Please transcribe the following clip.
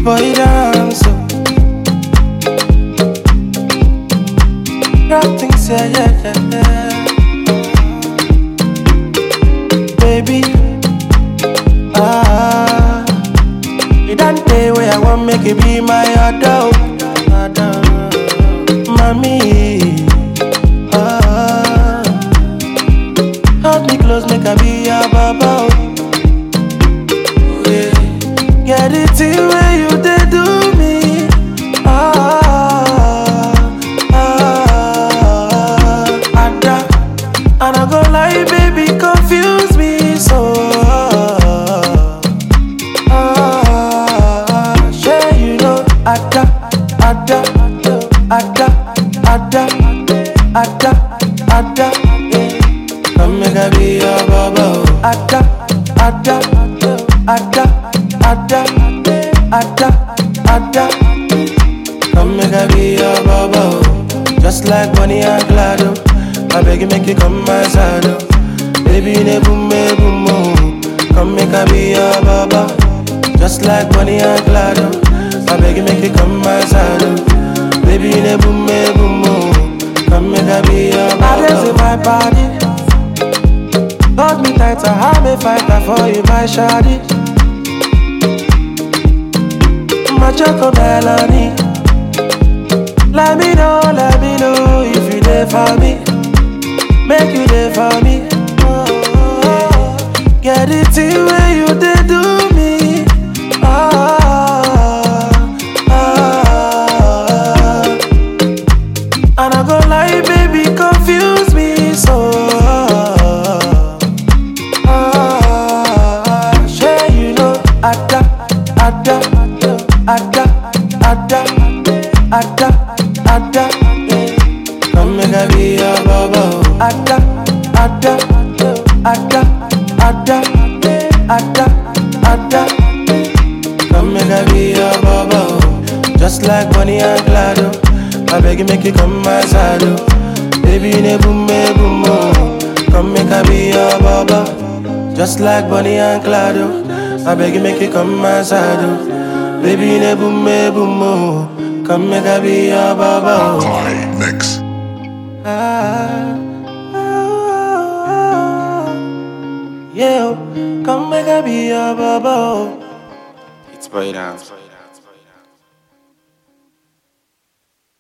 boy dance. Rap things, yeah. Baby, you don't pay where I want make it be my adult. Mommy, hold me close, make I be your baba. Get it in where you did do me. Ada, and I go lie, baby, confuse me so. Sure you know, Ada. Come make I be your baba. Ada. Come make I be your baba. Just like Bonnie and Clyde. I beg you make you come my side. Baby in a boom, boom. Come make I be your baba. Just like Bonnie and Clyde. I beg you make you come my side. Baby in a boom, boom. Come make I be your baba. I dance in my body. Hold me tighter, I'm a fighter for you, my shawty. My choco melody. Let me know if you there for me. Make you there for me. Get it in where you did do me. And I go lie, baby, confuse me so. Sure you know, Ada. Come make I be your baba. Ada. Come make I be your baba. Just like Bonnie and Clyde. I beg you make you come my side. Baby in a boom, boom. Come make I be your baba. Just like Bonnie and Clyde. I beg you make you come my side. Baby in a boom, boom. Come make I be your baba. Mix. Yeah, come make I be your baba. It's boy dance.